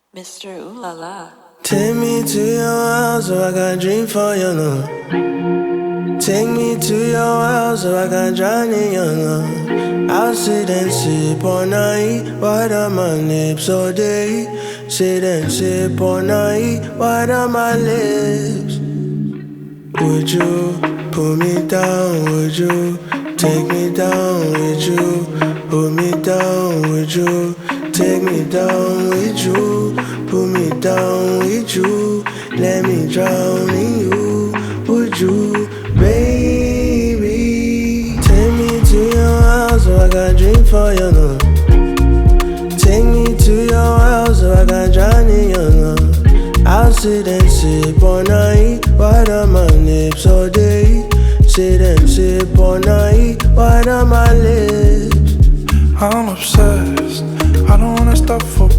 Mr. Ooh La La. Take me to your house so I can dream for you now. Take me to your house so I can drown in your love. I'll sit and sip all night, white on my lips all day. Sit and sip all night, white on my lips. Would you pull me down? Would you take me down? Would you pull me down? Would you take me down? Would you pull me down? Would you let me drown in you? Would you, baby? Take me to your house so I can dream for you now. Take me to your house so I can drown in your love. I'll sit and sip all night, white on my lips all day. Sit and sip all night, white on my lips. I'm obsessed, I don't wanna stop for